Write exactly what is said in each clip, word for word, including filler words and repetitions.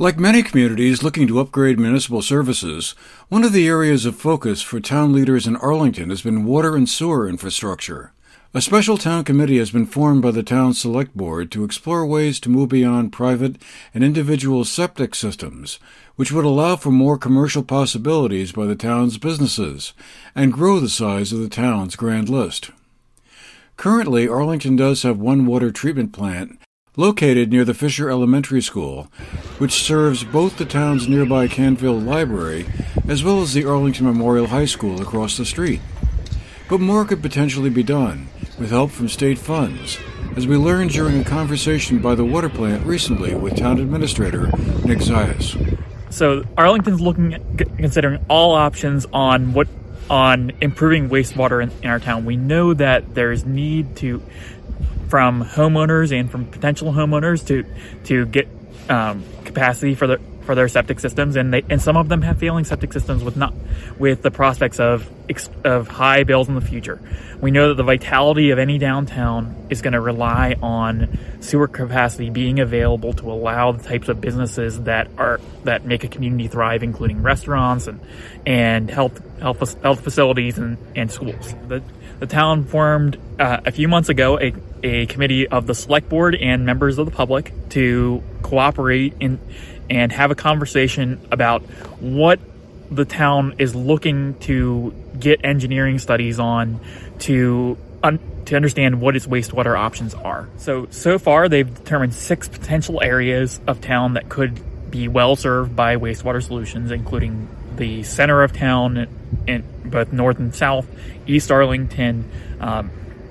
Like many communities looking to upgrade municipal services, one of the areas of focus for town leaders in Arlington has been water and sewer infrastructure. A special town committee has been formed by the town's select board to explore ways to move beyond private and individual septic systems, which would allow for more commercial possibilities by the town's businesses and grow the size of the town's grand list. Currently, Arlington does have one water treatment plant located near the Fisher Elementary School, which serves both the town's nearby Canfield Library as well as the Arlington Memorial High School across the street. But more could potentially be done, with help from state funds, as we learned during a conversation by the water plant recently with town administrator Nick Zayas. So Arlington's looking at considering all options on what on improving wastewater in, in our town. We know that there's need to from homeowners and from potential homeowners to to get um, capacity for their for their septic systems, and they and some of them have failing septic systems with not with the prospects of of high bills in the future. We know that the vitality of any downtown is going to rely on sewer capacity being available to allow the types of businesses that are that make a community thrive, including restaurants and and health health health facilities and and schools. The the town formed uh, a few months ago a a committee of the select board and members of the public to cooperate in and have a conversation about what the town is looking to get engineering studies on to un- to understand what its wastewater options are. So, so far they've determined six potential areas of town that could be well served by wastewater solutions, including the center of town in both north and south, East Arlington, um,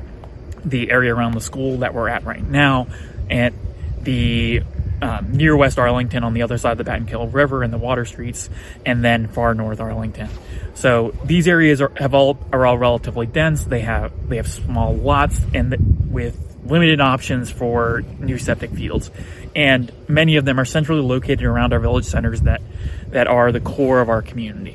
the area around the school that we're at right now, and the Um, near West Arlington on the other side of the Battenkill River and the water streets, and then far north Arlington. So these areas are have all are all relatively dense. They have they have small lots and the, with limited options for new septic fields, and many of them are centrally located around our village centers that that are the core of our community.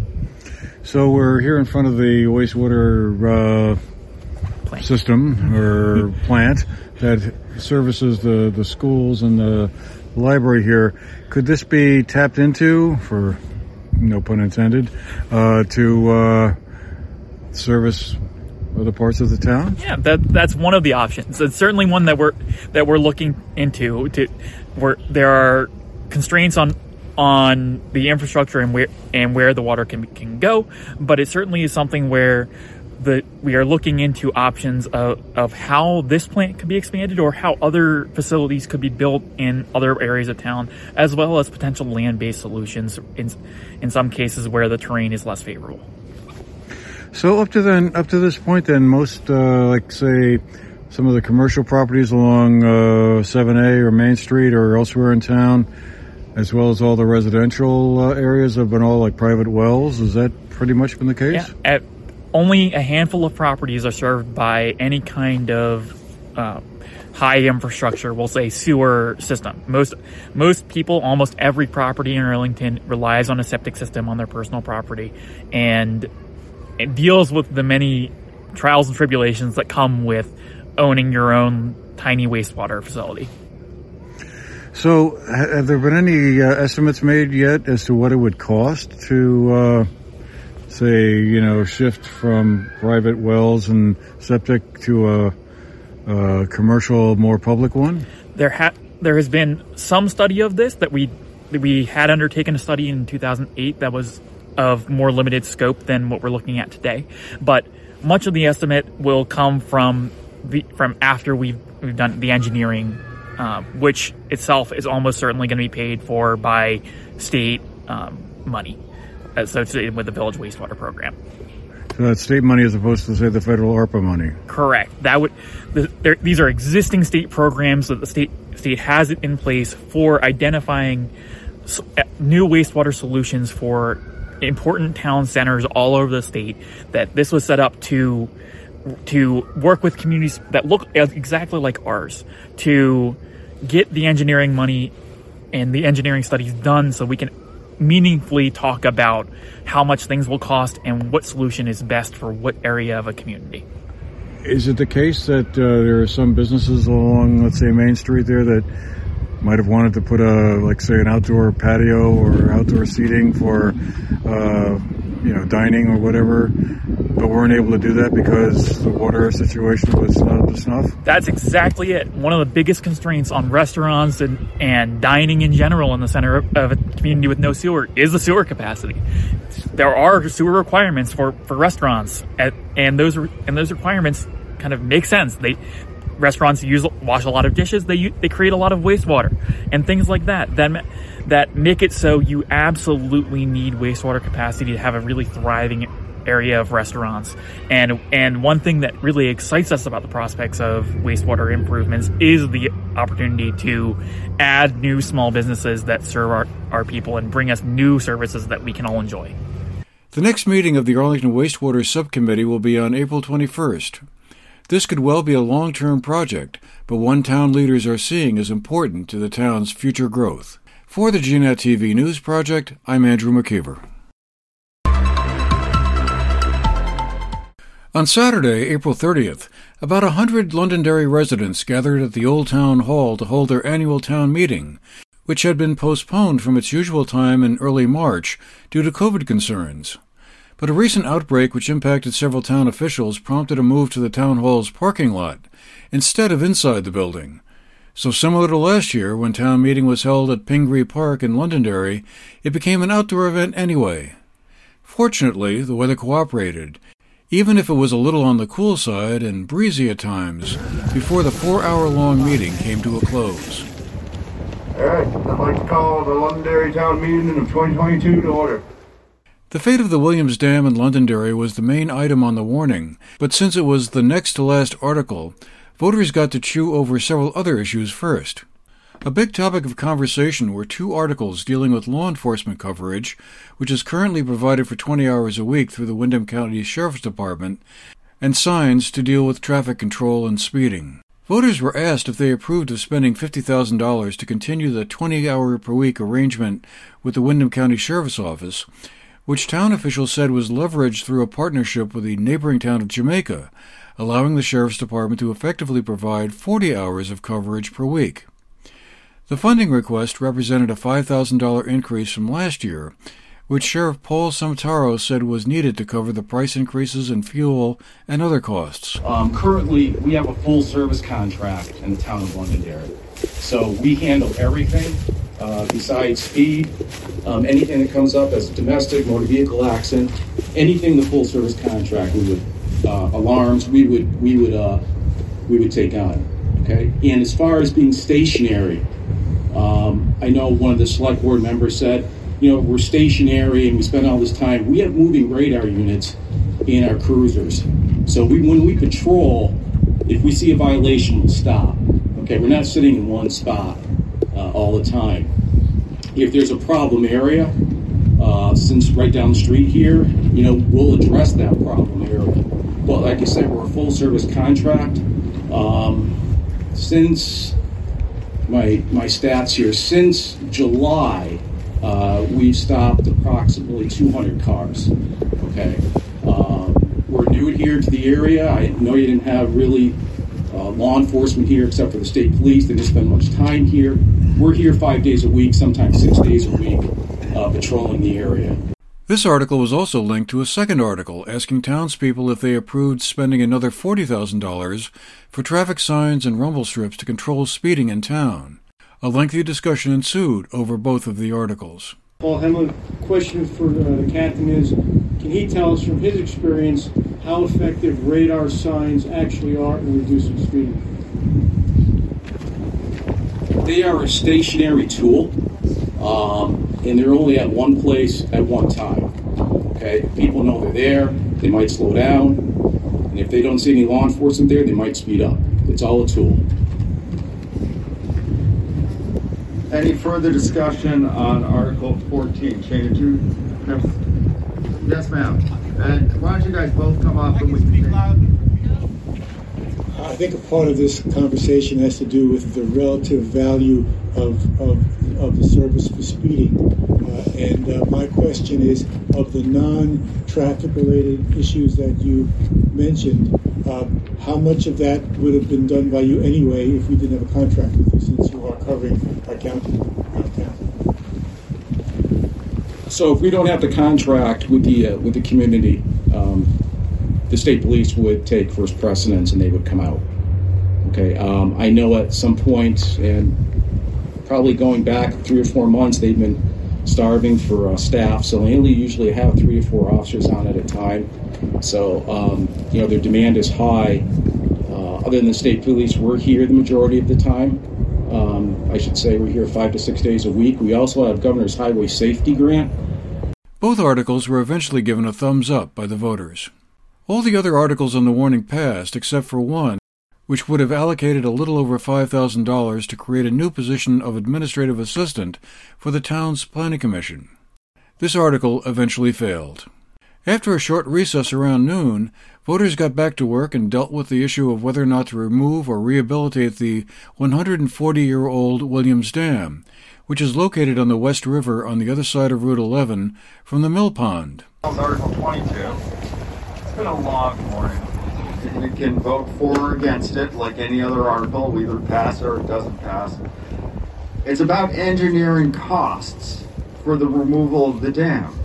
So we're here in front of the wastewater uh, plant. system or plant that services the, the schools and the library here. Could this be tapped into, for no pun intended, uh, to uh, service other parts of the town? Yeah, that that's one of the options. It's certainly one that we're that we're looking into. To where there are constraints on on the infrastructure and where and where the water can can go, but it certainly is something where the we are looking into options of, of how this plant could be expanded or how other facilities could be built in other areas of town, as well as potential land-based solutions in in some cases where the terrain is less favorable. So up to then, up to this point, then most uh, like say some of the commercial properties along uh, seven A or Main Street or elsewhere in town, as well as all the residential uh, areas, have been all like private wells. Has that pretty much been the case? Yeah. At, Only a handful of properties are served by any kind of uh, high infrastructure, we'll say sewer system. Most most people, almost every property in Arlington relies on a septic system on their personal property, and it deals with the many trials and tribulations that come with owning your own tiny wastewater facility. So have there been any uh, estimates made yet as to what it would cost to uh say, you know, shift from private wells and septic to a, a commercial, more public one? There ha- there has been some study of this that we that we had undertaken a study in two thousand eight that was of more limited scope than what we're looking at today. But much of the estimate will come from the from after we've we've done the engineering, um, which itself is almost certainly going to be paid for by state um, money associated with the village wastewater program. So that's state money as opposed to, say, the federal ARPA money. Correct. That would. The, there, these are existing state programs that the state state has it in place for identifying new wastewater solutions for important town centers all over the state. That this was set up to to work with communities that look exactly like ours to get the engineering money and the engineering studies done, so we can meaningfully talk about how much things will cost and what solution is best for what area of a community. Is it the case that uh, there are some businesses along, let's say, Main Street there that might have wanted to put a, like say, an outdoor patio or outdoor seating for, uh, you know, dining or whatever, but weren't able to do that because the water situation was not up to snuff? That's exactly it. One of the biggest constraints on restaurants and, and dining in general in the center of a community with no sewer is the sewer capacity. There are sewer requirements for, for restaurants, at, and those and those requirements kind of make sense. They restaurants use wash a lot of dishes. They they create a lot of wastewater and things like that. That that make it so you absolutely need wastewater capacity to have a really thriving area of restaurants. And and one thing that really excites us about the prospects of wastewater improvements is the opportunity to add new small businesses that serve our, our people and bring us new services that we can all enjoy. The next meeting of the Arlington Wastewater Subcommittee will be on April twenty-first. This could well be a long-term project, but one town leaders are seeing as important to the town's future growth. For the G NET T V News Project, I'm Andrew McKeever. On Saturday, April thirtieth, about a hundred Londonderry residents gathered at the Old Town Hall to hold their annual town meeting, which had been postponed from its usual time in early March due to COVID concerns. But a recent outbreak which impacted several town officials prompted a move to the town hall's parking lot, instead of inside the building. So similar to last year, when town meeting was held at Pingree Park in Londonderry, it became an outdoor event anyway. Fortunately, the weather cooperated, even if it was a little on the cool side and breezy at times, before the four-hour-long meeting came to a close. All right, I'd like to call the Londonderry Town Meeting of twenty twenty-two to order. The fate of the Williams Dam in Londonderry was the main item on the warning, but since it was the next-to-last article, voters got to chew over several other issues first. A big topic of conversation were two articles dealing with law enforcement coverage, which is currently provided for twenty hours a week through the Windham County Sheriff's Department, and signs to deal with traffic control and speeding. Voters were asked if they approved of spending fifty thousand dollars to continue the twenty-hour-per-week arrangement with the Windham County Sheriff's Office, which town officials said was leveraged through a partnership with the neighboring town of Jamaica, allowing the Sheriff's Department to effectively provide forty hours of coverage per week. The funding request represented a five thousand dollars increase from last year, which Sheriff Paul Samtaro said was needed to cover the price increases in fuel and other costs. Um, currently, we have a full-service contract in the town of Londonderry. So we handle everything uh, besides speed, um, anything that comes up as a domestic motor vehicle accident, anything the full-service contract, we would uh, alarms, we would we would uh, we would take on. Okay, and as far as being stationary, um, I know one of the select board members said, you know, we're stationary and we spend all this time. We have moving radar units in our cruisers. So we, when we patrol, if we see a violation, we'll stop. Okay, we're not sitting in one spot uh, all the time. If there's a problem area, uh, since right down the street here, you know, we'll address that problem area. But like I said, we're a full service contract. Um, since my my stats here, since July, Uh, we've stopped approximately two hundred cars, okay? Um, we're new here to the area. I know you didn't have really uh, law enforcement here except for the state police. They didn't spend much time here. We're here five days a week, sometimes six days a week, uh, patrolling the area. This article was also linked to a second article asking townspeople if they approved spending another forty thousand dollars for traffic signs and rumble strips to control speeding in town. A lengthy discussion ensued over both of the articles. Paul Hemlin, question for uh, the captain is, can he tell us from his experience how effective radar signs actually are in reducing speeding? They are a stationary tool, um, and they're only at one place at one time. Okay, people know they're there, they might slow down, and if they don't see any law enforcement there, they might speed up. It's all a tool. Any further discussion on Article fourteen? Shana, do you have... Yes, ma'am. And why don't you guys both come up and we can take... I think a part of this conversation has to do with the relative value of of, of the service for speeding. Uh, and uh, my question is, of the non-traffic related issues that you mentioned, uh, how much of that would have been done by you anyway if we didn't have a contract with you, since you are covering by county. So if we don't have to contract with the uh, with the community, um, the state police would take first precedence and they would come out. Okay. Um, I know at some point, and probably going back three or four months, they've been starving for uh, staff. So they only usually have three or four officers on at a time. So um, you know their demand is high. Uh, other than the state police, we're here the majority of the time. Um, I should say we're here five to six days a week. We also have Governor's Highway Safety Grant. Both articles were eventually given a thumbs up by the voters. All the other articles on the warning passed except for one, which would have allocated a little over five thousand dollars to create a new position of administrative assistant for the town's planning commission. This article eventually failed. After a short recess around noon, voters got back to work and dealt with the issue of whether or not to remove or rehabilitate the one hundred forty-year-old Williams Dam, which is located on the West River on the other side of Route eleven from the mill pond. Article twenty-two. It's been a long morning. You can vote for or against it like any other article. We either pass or it doesn't pass. It's about engineering costs for the removal of the dam.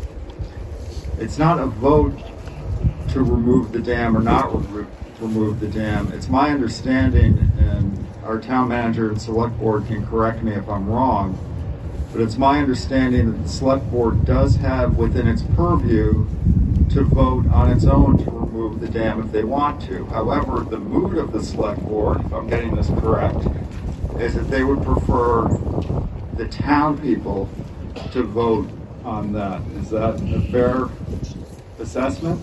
It's not a vote to remove the dam or not re- remove the dam. It's my understanding, and our town manager and select board can correct me if I'm wrong, but it's my understanding that the select board does have within its purview to vote on its own to remove the dam if they want to. However, the mood of the select board, if I'm getting this correct, is that they would prefer the town people to vote on that. Is that a fair assessment?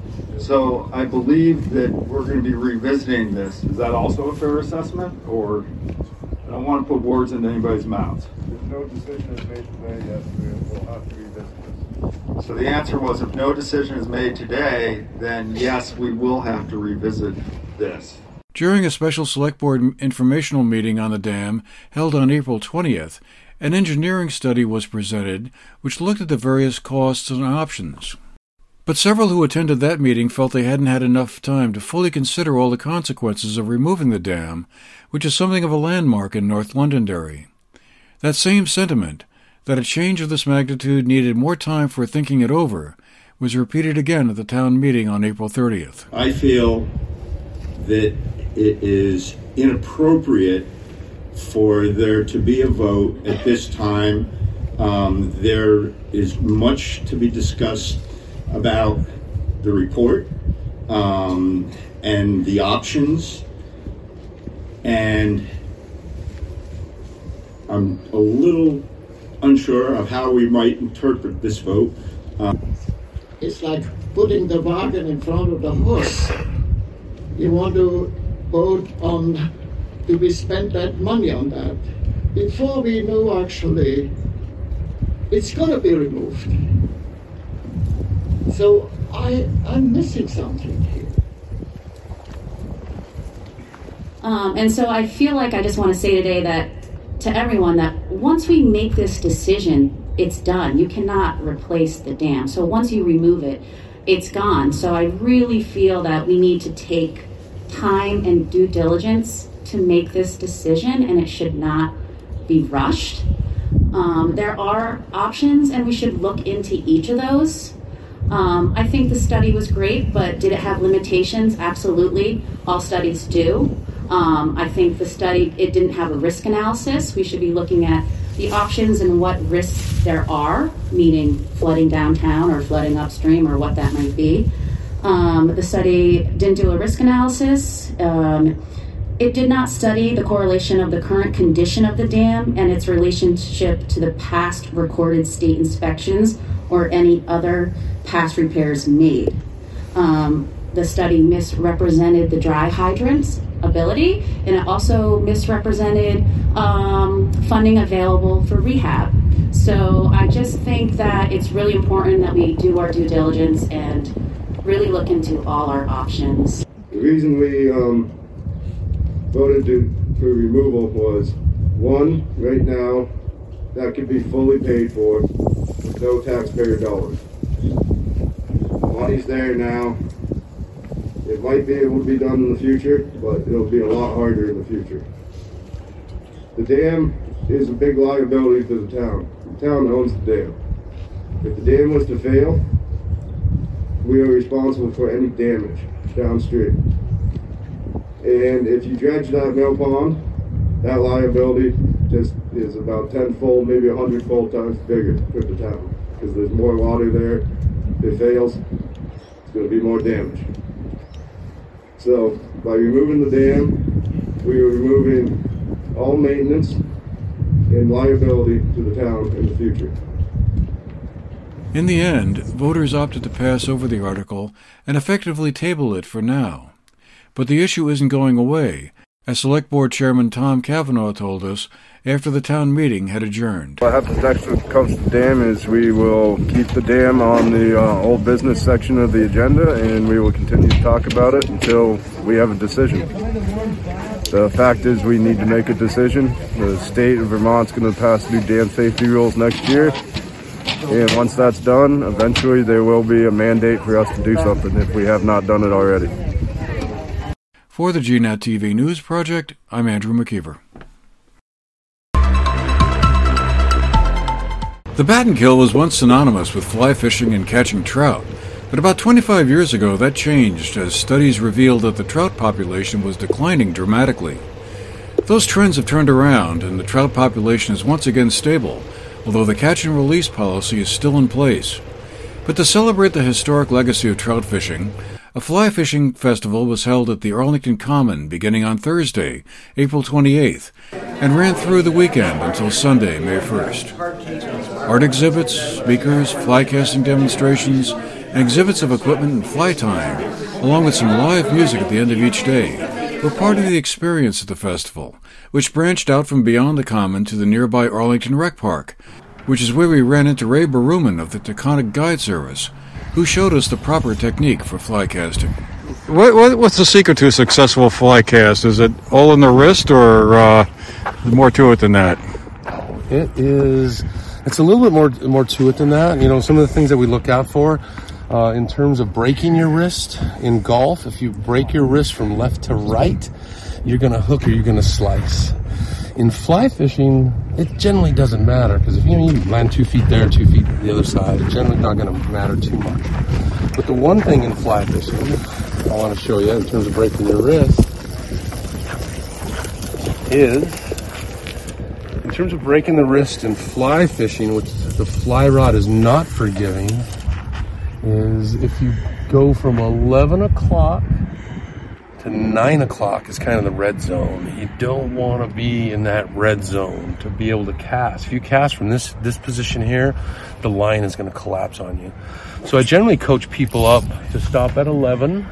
So I believe that we're going to be revisiting this. Is that also a fair assessment? Or I don't want to put words into anybody's mouths. If no decision is made today, yes, we will have to revisit this. So the answer was if no decision is made today, then yes, we will have to revisit this. During a special select board informational meeting on the dam held on April twentieth, an engineering study was presented which looked at the various costs and options. But several who attended that meeting felt they hadn't had enough time to fully consider all the consequences of removing the dam, which is something of a landmark in North Londonderry. That same sentiment, that a change of this magnitude needed more time for thinking it over, was repeated again at the town meeting on April thirtieth. I feel that it is inappropriate for there to be a vote at this time. Um, there is much to be discussed about the report um, and the options, and I'm a little unsure of how we might interpret this vote. Um, it's like putting the wagon in front of the horse. You want to vote on, do we spend that money on that? Before we know actually, it's going to be removed. So I, I'm missing something here. Um, and so I feel like I just want to say today that to everyone that once we make this decision, it's done. You cannot replace the dam. So once you remove it, it's gone. So I really feel that we need to take time and due diligence to make this decision, and it should not be rushed. Um, there are options, and we should look into each of those. Um, I think the study was great, but did it have limitations? Absolutely. All studies do. Um, I think the study, it didn't have a risk analysis. We should be looking at the options and what risks there are, meaning flooding downtown or flooding upstream or what that might be. Um, the study didn't do a risk analysis. Um, it did not study the correlation of the current condition of the dam and its relationship to the past recorded state inspections or any other past repairs made. Um, the study misrepresented the dry hydrant's ability, and it also misrepresented um, funding available for rehab. So I just think that it's really important that we do our due diligence and really look into all our options. The reason we um, voted to, for removal was, one, right now, that could be fully paid for with no taxpayer dollars. Money's there now. It might be able to be done in the future, but it'll be a lot harder in the future. The dam is a big liability to the town. The town owns the dam. If the dam was to fail, we are responsible for any damage downstream. And if you dredge that mill pond, that liability just is about tenfold, maybe a hundredfold times bigger for the town, because there's more water there. If it fails, it's going to be more damage. So by removing the dam, we are removing all maintenance and liability to the town in the future. In the end, voters opted to pass over the article and effectively table it for now. But the issue isn't going away, as Select Board Chairman Tom Cavanaugh told us after the town meeting had adjourned. What happens next with the coastal dam is we will keep the dam on the uh, old business section of the agenda, and we will continue to talk about it until we have a decision. The fact is we need to make a decision. The state of Vermont's going to pass new dam safety rules next year. And once that's done, eventually there will be a mandate for us to do something if we have not done it already. For the G NAT T V News Project, I'm Andrew McKeever. The Battenkill was once synonymous with fly fishing and catching trout, but about twenty-five years ago that changed as studies revealed that the trout population was declining dramatically. Those trends have turned around and the trout population is once again stable, although the catch and release policy is still in place. But to celebrate the historic legacy of trout fishing, a fly fishing festival was held at the Arlington Common beginning on Thursday, April twenty-eighth, and ran through the weekend until Sunday, May first. Art exhibits, speakers, fly casting demonstrations, and exhibits of equipment and fly time, along with some live music at the end of each day, were part of the experience at the festival, which branched out from beyond the Common to the nearby Arlington Rec Park, which is where we ran into Ray Baruman of the Taconic Guide Service, who showed us the proper technique for fly casting. What, what, what's the secret to a successful fly cast? Is it all in the wrist, or uh, more to it than that? It is. It's a little bit more more to it than that. You know, some of the things that we look out for uh, in terms of breaking your wrist in golf. If you break your wrist from left to right, you're going to hook or you're going to slice. In fly fishing, it generally doesn't matter, because if you, know, you land two feet there, two feet the other side, it's generally not going to matter too much. But the one thing in fly fishing I want to show you in terms of breaking your wrist is, in terms of breaking the wrist in fly fishing, which the fly rod is not forgiving, is if you go from eleven o'clock to nine o'clock is kind of the red zone. You don't want to be in that red zone to be able to cast. If you cast from this this position here, the line is going to collapse on you. So I generally coach people up to stop at eleven,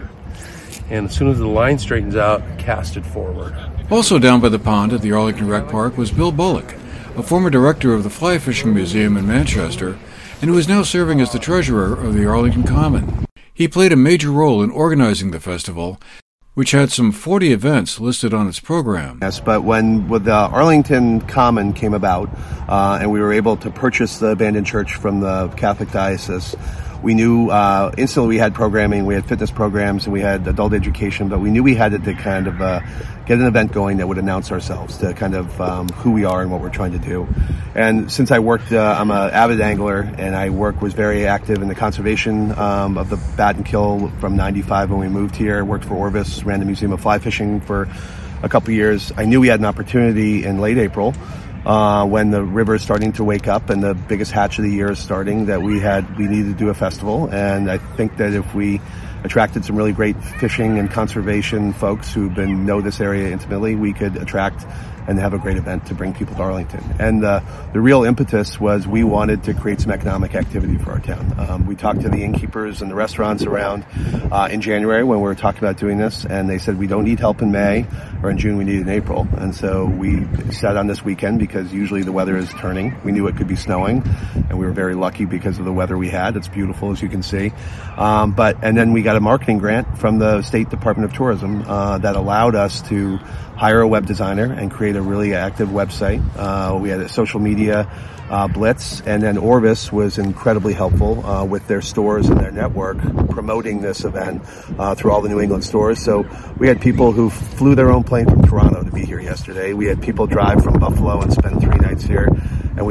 and as soon as the line straightens out, cast it forward. Also down by the pond at the Arlington Rec Park was Bill Bullock, a former director of the Fly Fishing Museum in Manchester, and who is now serving as the treasurer of the Arlington Common. He played a major role in organizing the festival, which had some forty events listed on its program. Yes, but when, when the Arlington Common came about, uh, and we were able to purchase the abandoned church from the Catholic Diocese, we knew uh, instantly we had programming, we had fitness programs, and we had adult education, but we knew we had to, to kind of uh, get an event going that would announce ourselves, to kind of um, who we are and what we're trying to do. And since I worked, uh, I'm an avid angler, and I work was very active in the conservation um, of the Battenkill from ninety-five when we moved here. I worked for Orvis, ran the Museum of Fly Fishing for a couple of years. I knew we had an opportunity in late April, Uh, when the river is starting to wake up and the biggest hatch of the year is starting, that we had we needed to do a festival. And I think that if we attracted some really great fishing and conservation folks who've been know this area intimately, we could attract and have a great event to bring people to Arlington. And uh, the real impetus was we wanted to create some economic activity for our town. Um, we talked to the innkeepers and the restaurants around uh, in January when we were talking about doing this, and they said we don't need help in May, or in June, we need it in April. And so we set on this weekend because usually the weather is turning. We knew it could be snowing, and we were very lucky because of the weather we had. It's beautiful, as you can see. Um, but and then we got a marketing grant from the State Department of Tourism uh, that allowed us to hire a web designer and create a really active website. Uh, we had a social media uh, blitz, and then Orvis was incredibly helpful uh, with their stores and their network promoting this event uh, through all the New England stores. So we had people who flew their own plane from Toronto to be here yesterday. We had people drive from Buffalo and spend three nights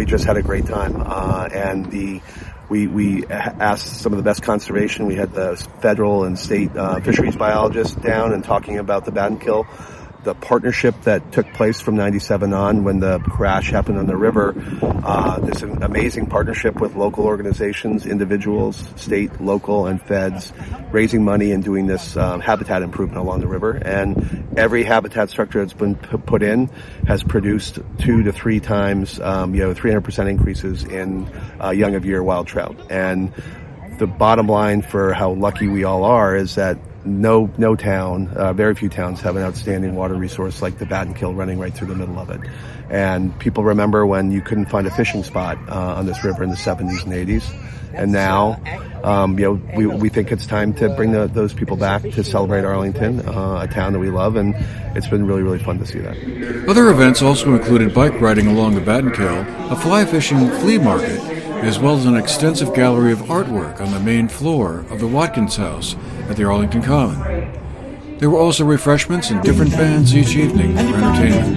we just had a great time. Uh, and the we we asked some of the best conservation. We had the federal and state uh, fisheries biologists down and talking about the Battenkill. The partnership that took place from ninety-seven on when the crash happened on the river, uh, this amazing partnership with local organizations, individuals, state, local, and feds, raising money and doing this um, habitat improvement along the river. And every habitat structure that's been p- put in has produced two to three times, um, you know, three hundred percent increases in uh, young of year wild trout. And the bottom line for how lucky we all are is that No, no town, uh, very few towns have an outstanding water resource like the Battenkill running right through the middle of it. And people remember when you couldn't find a fishing spot uh, on this river in the seventies and eighties. And now, um, you know, we, we think it's time to bring the, those people back to celebrate Arlington, uh, a town that we love, and it's been really, really fun to see that. Other events also included bike riding along the Battenkill, a fly fishing flea market, as well as an extensive gallery of artwork on the main floor of the Watkins House at the Arlington Common. There were also refreshments and different bands each evening for entertainment.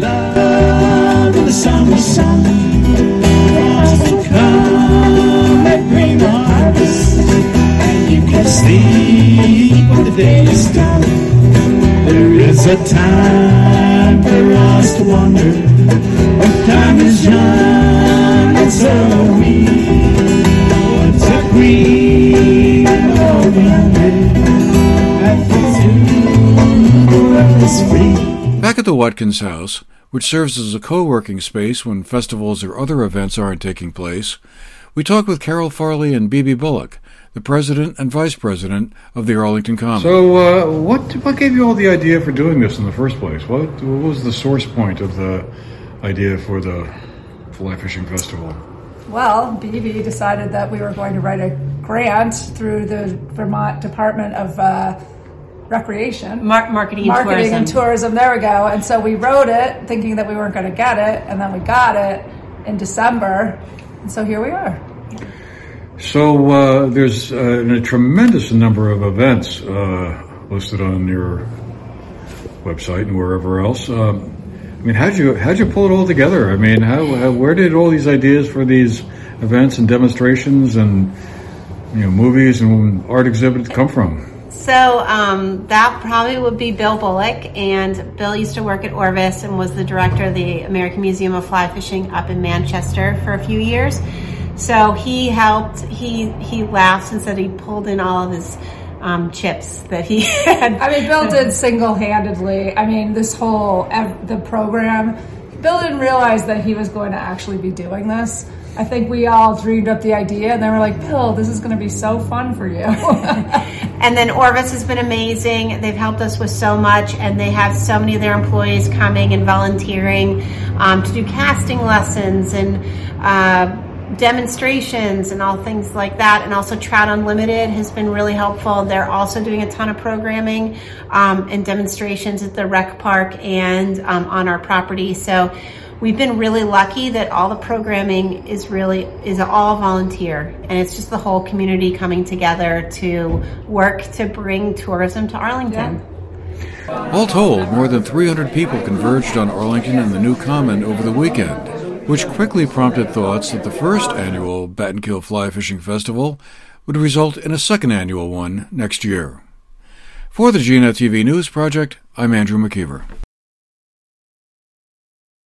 There is a time for us to wonder when time is young and so are we. What's a green or Back at the Watkins House, which serves as a co-working space when festivals or other events aren't taking place, we talked with Carol Farley and B B Bullock, the president and vice president of the Arlington Common. So uh, what what gave you all the idea for doing this in the first place? What, what was the source point of the idea for the Fly Fishing Festival? Well, B B decided that we were going to write a grant through the Vermont Department of uh, Recreation. Mar- marketing and Marketing tourism. and tourism, there we go. And so we wrote it thinking that we weren't going to get it, and then we got it in December, and so here we are. So uh, there's uh, a tremendous number of events uh, listed on your website and wherever else. Um, I mean, how'd you how'd you pull it all together? I mean, how, how where did all these ideas for these events and demonstrations and you know movies and art exhibits come from? So um, that probably would be Bill Bullock, and Bill used to work at Orvis and was the director of the American Museum of Fly Fishing up in Manchester for a few years. So he helped, he he laughed and said he pulled in all of his um, chips that he had. I mean, Bill did single-handedly, I mean, this whole, ev- the program, Bill didn't realize that he was going to actually be doing this. I think we all dreamed up the idea, and then we're like, Bill, this is going to be so fun for you. And then Orvis has been amazing. They've helped us with so much, and they have so many of their employees coming and volunteering um, to do casting lessons and uh, demonstrations and all things like that. And also Trout Unlimited has been really helpful. They're also doing a ton of programming um, and demonstrations at the rec park and um, on our property. So we've been really lucky that all the programming is really is all volunteer, and it's just the whole community coming together to work to bring tourism to Arlington. Yeah. All told, more than three hundred people converged on Arlington and the New Common over the weekend, which quickly prompted thoughts that the first annual Battenkill Fly Fishing Festival would result in a second annual one next year. For the G N E T T V News Project, I'm Andrew McKeever.